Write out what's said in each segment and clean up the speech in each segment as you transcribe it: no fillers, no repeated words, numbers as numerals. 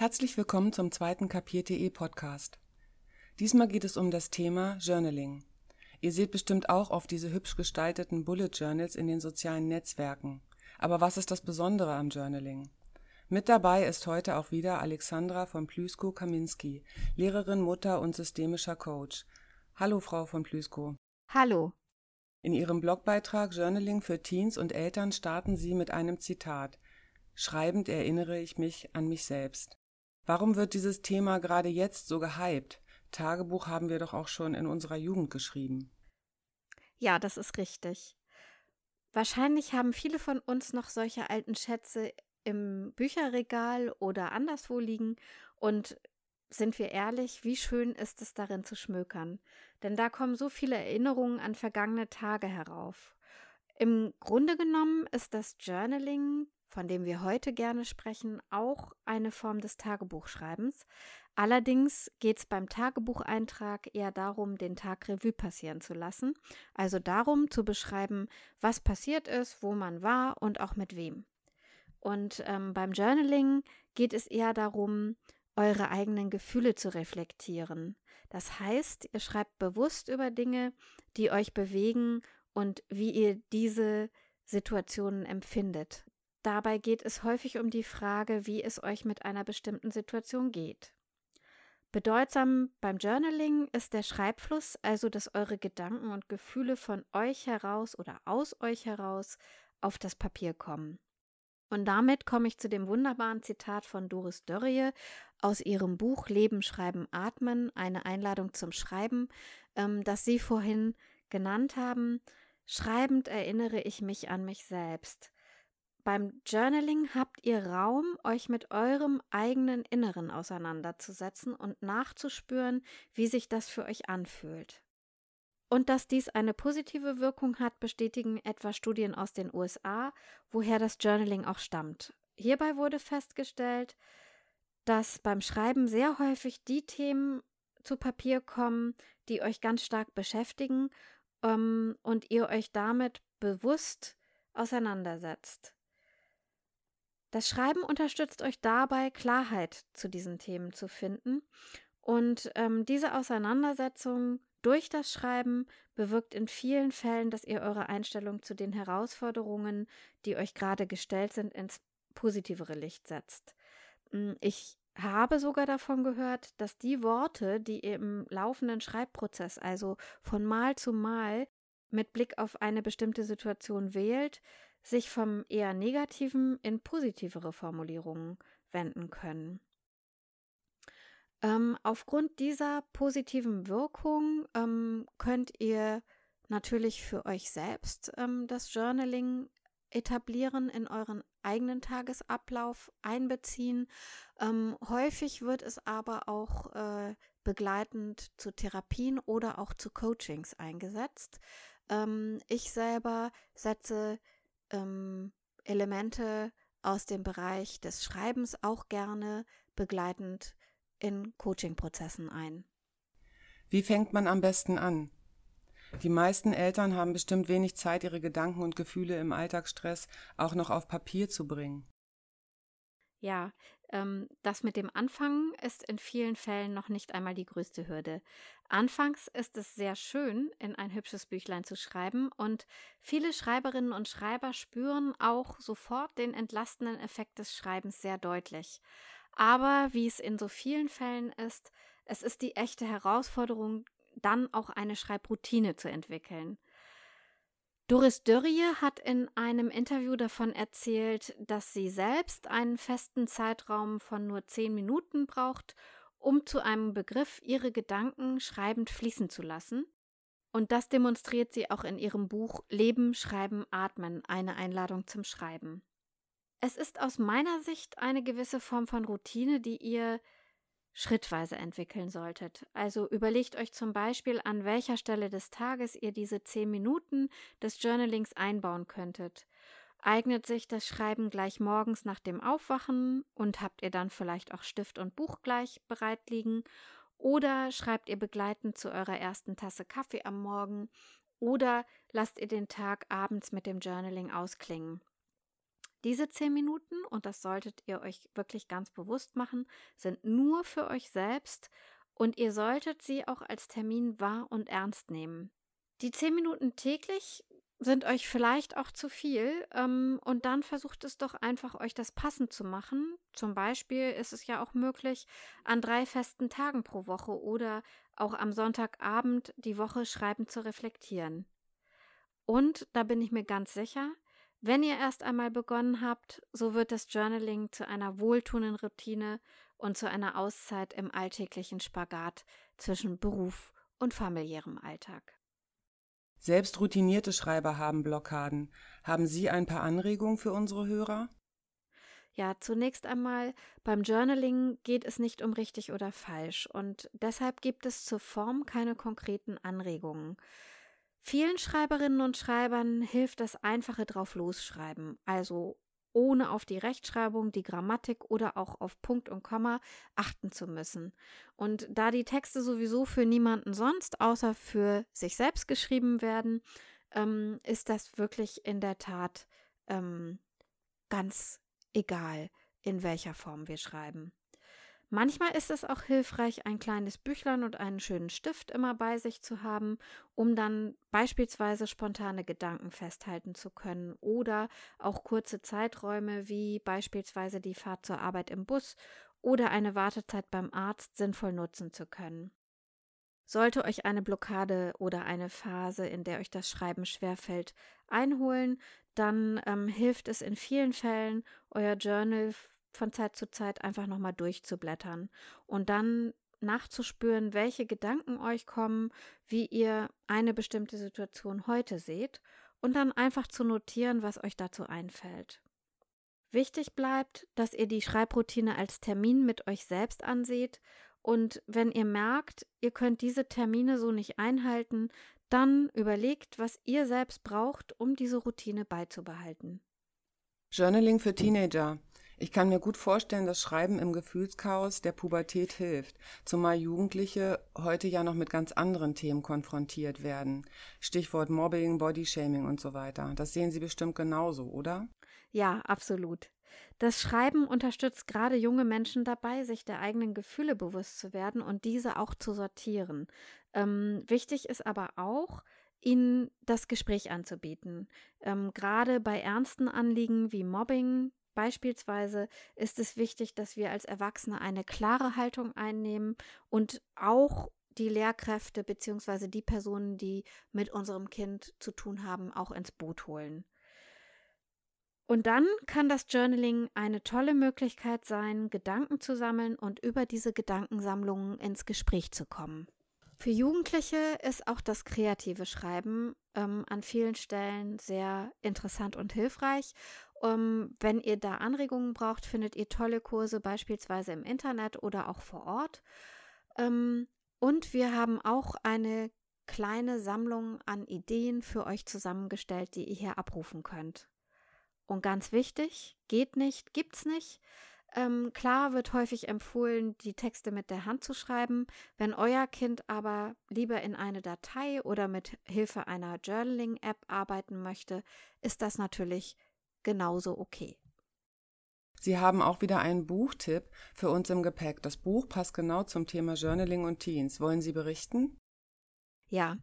Herzlich willkommen zum zweiten Kapier.de Podcast. Diesmal geht es um das Thema Journaling. Ihr seht bestimmt auch oft diese hübsch gestalteten Bullet Journals in den sozialen Netzwerken. Aber was ist das Besondere am Journaling? Mit dabei ist heute auch wieder Alexandra von Plüskow-Kaminski, Lehrerin, Mutter und systemischer Coach. Hallo Frau von Plüskow. Hallo. In ihrem Blogbeitrag Journaling für Teens und Eltern starten Sie mit einem Zitat: Schreibend erinnere ich mich an mich selbst. Warum wird dieses Thema gerade jetzt so gehypt? Tagebuch haben wir doch auch schon in unserer Jugend geschrieben. Ja, das ist richtig. Wahrscheinlich haben viele von uns noch solche alten Schätze im Bücherregal oder anderswo liegen und sind wir ehrlich, wie schön ist es darin zu schmökern? Denn da kommen so viele Erinnerungen an vergangene Tage herauf. Im Grunde genommen ist das Journaling, von dem wir heute gerne sprechen, auch eine Form des Tagebuchschreibens. Allerdings geht es beim Tagebucheintrag eher darum, den Tag Revue passieren zu lassen, also darum zu beschreiben, was passiert ist, wo man war und auch mit wem. Und beim Journaling geht es eher darum, eure eigenen Gefühle zu reflektieren. Das heißt, ihr schreibt bewusst über Dinge, die euch bewegen und wie ihr diese Situationen empfindet. Dabei geht es häufig um die Frage, wie es euch mit einer bestimmten Situation geht. Bedeutsam beim Journaling ist der Schreibfluss, also dass eure Gedanken und Gefühle von euch heraus oder aus euch heraus auf das Papier kommen. Und damit komme ich zu dem wunderbaren Zitat von Doris Dörrie aus ihrem Buch Leben, Schreiben, Atmen, eine Einladung zum Schreiben, das Sie vorhin genannt haben. Schreibend erinnere ich mich an mich selbst. Beim Journaling habt ihr Raum, euch mit eurem eigenen Inneren auseinanderzusetzen und nachzuspüren, wie sich das für euch anfühlt. Und dass dies eine positive Wirkung hat, bestätigen etwa Studien aus den USA, woher das Journaling auch stammt. Hierbei wurde festgestellt, dass beim Schreiben sehr häufig die Themen zu Papier kommen, die euch ganz stark beschäftigen, und ihr euch damit bewusst auseinandersetzt. Das Schreiben unterstützt euch dabei, Klarheit zu diesen Themen zu finden, und diese Auseinandersetzung durch das Schreiben bewirkt in vielen Fällen, dass ihr eure Einstellung zu den Herausforderungen, die euch gerade gestellt sind, ins positivere Licht setzt. Ich habe sogar davon gehört, dass die Worte, die ihr im laufenden Schreibprozess, also von Mal zu Mal mit Blick auf eine bestimmte Situation wählt, sich vom eher negativen in positivere Formulierungen wenden können. Aufgrund dieser positiven Wirkung könnt ihr natürlich für euch selbst das Journaling etablieren, in euren eigenen Tagesablauf einbeziehen. Häufig wird es aber auch begleitend zu Therapien oder auch zu Coachings eingesetzt. Ich selber setze Elemente aus dem Bereich des Schreibens auch gerne begleitend in Coaching-Prozessen ein. Wie fängt man am besten an? Die meisten Eltern haben bestimmt wenig Zeit, ihre Gedanken und Gefühle im Alltagsstress auch noch auf Papier zu bringen. Ja, das mit dem Anfangen ist in vielen Fällen noch nicht einmal die größte Hürde. Anfangs ist es sehr schön, in ein hübsches Büchlein zu schreiben, und viele Schreiberinnen und Schreiber spüren auch sofort den entlastenden Effekt des Schreibens sehr deutlich. Aber wie es in so vielen Fällen ist, es ist die echte Herausforderung, dann auch eine Schreibroutine zu entwickeln. Doris Dörrie hat in einem Interview davon erzählt, dass sie selbst einen festen Zeitraum von nur 10 Minuten braucht, um zu einem Begriff ihre Gedanken schreibend fließen zu lassen. Und das demonstriert sie auch in ihrem Buch Leben, Schreiben, Atmen, eine Einladung zum Schreiben. Es ist aus meiner Sicht eine gewisse Form von Routine, die ihr schrittweise entwickeln solltet. Also überlegt euch zum Beispiel, an welcher Stelle des Tages ihr diese 10 Minuten des Journalings einbauen könntet. Eignet sich das Schreiben gleich morgens nach dem Aufwachen und habt ihr dann vielleicht auch Stift und Buch gleich bereit liegen? Oder schreibt ihr begleitend zu eurer ersten Tasse Kaffee am Morgen? Oder lasst ihr den Tag abends mit dem Journaling ausklingen? Diese 10 Minuten, und das solltet ihr euch wirklich ganz bewusst machen, sind nur für euch selbst und ihr solltet sie auch als Termin wahr und ernst nehmen. Die 10 Minuten täglich sind euch vielleicht auch zu viel, und dann versucht es doch einfach, euch das passend zu machen. Zum Beispiel ist es ja auch möglich, an 3 festen Tagen pro Woche oder auch am Sonntagabend die Woche schreibend zu reflektieren. Und da bin ich mir ganz sicher, wenn ihr erst einmal begonnen habt, so wird das Journaling zu einer wohltuenden Routine und zu einer Auszeit im alltäglichen Spagat zwischen Beruf und familiärem Alltag. Selbst routinierte Schreiber haben Blockaden. Haben Sie ein paar Anregungen für unsere Hörer? Ja, zunächst einmal, beim Journaling geht es nicht um richtig oder falsch und deshalb gibt es zur Form keine konkreten Anregungen. Vielen Schreiberinnen und Schreibern hilft das einfache Drauf-Losschreiben, also ohne auf die Rechtschreibung, die Grammatik oder auch auf Punkt und Komma achten zu müssen. Und da die Texte sowieso für niemanden sonst außer für sich selbst geschrieben werden, ist das wirklich in der Tat ganz egal, in welcher Form wir schreiben. Manchmal ist es auch hilfreich, ein kleines Büchlein und einen schönen Stift immer bei sich zu haben, um dann beispielsweise spontane Gedanken festhalten zu können oder auch kurze Zeiträume wie beispielsweise die Fahrt zur Arbeit im Bus oder eine Wartezeit beim Arzt sinnvoll nutzen zu können. Sollte euch eine Blockade oder eine Phase, in der euch das Schreiben schwerfällt, einholen, dann hilft es in vielen Fällen, euer Journal von Zeit zu Zeit einfach nochmal durchzublättern und dann nachzuspüren, welche Gedanken euch kommen, wie ihr eine bestimmte Situation heute seht und dann einfach zu notieren, was euch dazu einfällt. Wichtig bleibt, dass ihr die Schreibroutine als Termin mit euch selbst anseht und wenn ihr merkt, ihr könnt diese Termine so nicht einhalten, dann überlegt, was ihr selbst braucht, um diese Routine beizubehalten. Journaling für Teenager. Ich kann mir gut vorstellen, dass Schreiben im Gefühlschaos der Pubertät hilft, zumal Jugendliche heute ja noch mit ganz anderen Themen konfrontiert werden. Stichwort Mobbing, Bodyshaming und so weiter. Das sehen Sie bestimmt genauso, oder? Ja, absolut. Das Schreiben unterstützt gerade junge Menschen dabei, sich der eigenen Gefühle bewusst zu werden und diese auch zu sortieren. Wichtig ist aber auch, ihnen das Gespräch anzubieten. Gerade bei ernsten Anliegen wie Mobbing beispielsweise ist es wichtig, dass wir als Erwachsene eine klare Haltung einnehmen und auch die Lehrkräfte bzw. die Personen, die mit unserem Kind zu tun haben, auch ins Boot holen. Und dann kann das Journaling eine tolle Möglichkeit sein, Gedanken zu sammeln und über diese Gedankensammlungen ins Gespräch zu kommen. Für Jugendliche ist auch das kreative Schreiben an vielen Stellen sehr interessant und hilfreich. Wenn ihr da Anregungen braucht, findet ihr tolle Kurse beispielsweise im Internet oder auch vor Ort. Und wir haben auch eine kleine Sammlung an Ideen für euch zusammengestellt, die ihr hier abrufen könnt. Und ganz wichtig, geht nicht, gibt's nicht. Klar wird häufig empfohlen, die Texte mit der Hand zu schreiben. Wenn euer Kind aber lieber in eine Datei oder mit Hilfe einer Journaling-App arbeiten möchte, ist das natürlich genauso okay. Sie haben auch wieder einen Buchtipp für uns im Gepäck. Das Buch passt genau zum Thema Journaling und Teens. Wollen Sie berichten? Ja,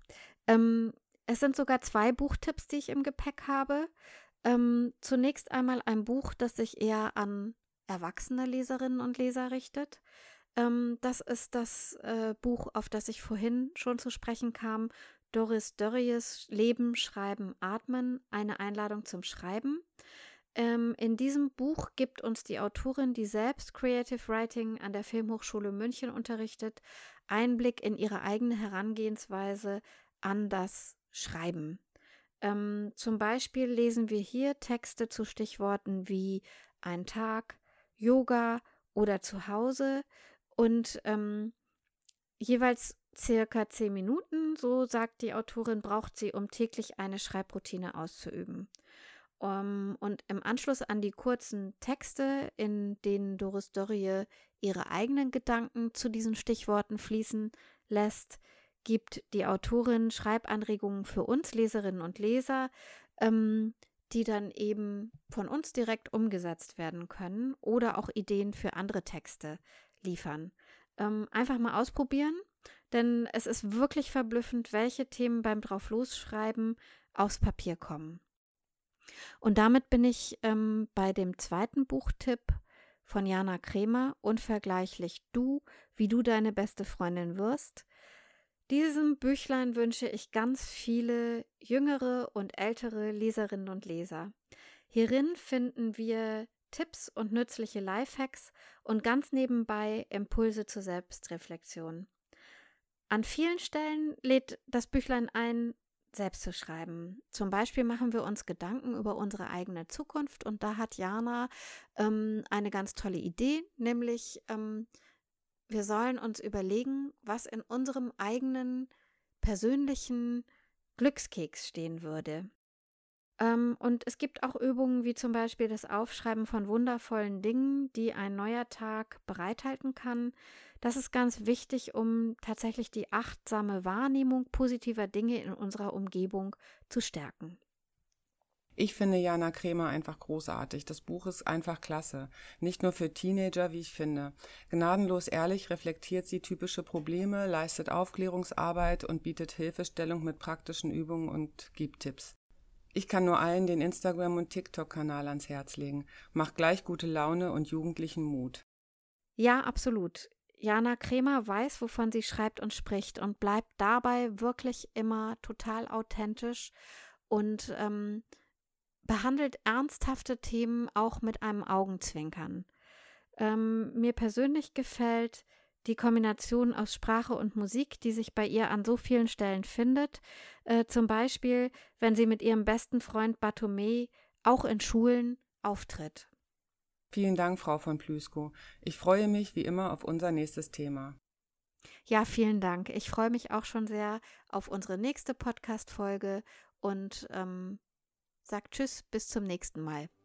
es sind sogar 2 Buchtipps, die ich im Gepäck habe. Zunächst einmal ein Buch, das sich eher an erwachsene Leserinnen und Leser richtet. Das ist das Buch, auf das ich vorhin schon zu sprechen kam, Doris Dörries Leben, Schreiben, Atmen, eine Einladung zum Schreiben. In diesem Buch gibt uns die Autorin, die selbst Creative Writing an der Filmhochschule München unterrichtet, Einblick in ihre eigene Herangehensweise an das Schreiben. Zum Beispiel lesen wir hier Texte zu Stichworten wie ein Tag, Yoga oder Zuhause und jeweils circa 10 Minuten, so sagt die Autorin, braucht sie, um täglich eine Schreibroutine auszuüben. Und im Anschluss an die kurzen Texte, in denen Doris Dörrie ihre eigenen Gedanken zu diesen Stichworten fließen lässt, gibt die Autorin Schreibanregungen für uns Leserinnen und Leser, die dann eben von uns direkt umgesetzt werden können oder auch Ideen für andere Texte liefern. Einfach mal ausprobieren, denn es ist wirklich verblüffend, welche Themen beim Drauflosschreiben aufs Papier kommen. Und damit bin ich bei dem zweiten Buchtipp von Jana Kremer, Unvergleichlich du, wie du deine beste Freundin wirst. Diesem Büchlein wünsche ich ganz viele jüngere und ältere Leserinnen und Leser. Hierin finden wir Tipps und nützliche Lifehacks und ganz nebenbei Impulse zur Selbstreflexion. An vielen Stellen lädt das Büchlein ein, selbst zu schreiben. Zum Beispiel machen wir uns Gedanken über unsere eigene Zukunft und da hat Jana eine ganz tolle Idee, nämlich wir sollen uns überlegen, was in unserem eigenen persönlichen Glückskeks stehen würde. Und es gibt auch Übungen wie zum Beispiel das Aufschreiben von wundervollen Dingen, die ein neuer Tag bereithalten kann. Das ist ganz wichtig, um tatsächlich die achtsame Wahrnehmung positiver Dinge in unserer Umgebung zu stärken. Ich finde Jana Kremer einfach großartig. Das Buch ist einfach klasse. Nicht nur für Teenager, wie ich finde. Gnadenlos ehrlich reflektiert sie typische Probleme, leistet Aufklärungsarbeit und bietet Hilfestellung mit praktischen Übungen und gibt Tipps. Ich kann nur allen den Instagram- und TikTok-Kanal ans Herz legen. Macht gleich gute Laune und jugendlichen Mut. Ja, absolut. Jana Kremer weiß, wovon sie schreibt und spricht und bleibt dabei wirklich immer total authentisch und behandelt ernsthafte Themen auch mit einem Augenzwinkern. Mir persönlich gefällt die Kombination aus Sprache und Musik, die sich bei ihr an so vielen Stellen findet. Zum Beispiel, wenn sie mit ihrem besten Freund Bartome auch in Schulen auftritt. Vielen Dank, Frau von Plüskow. Ich freue mich wie immer auf unser nächstes Thema. Ja, vielen Dank. Ich freue mich auch schon sehr auf unsere nächste Podcast-Folge und sag Tschüss, bis zum nächsten Mal.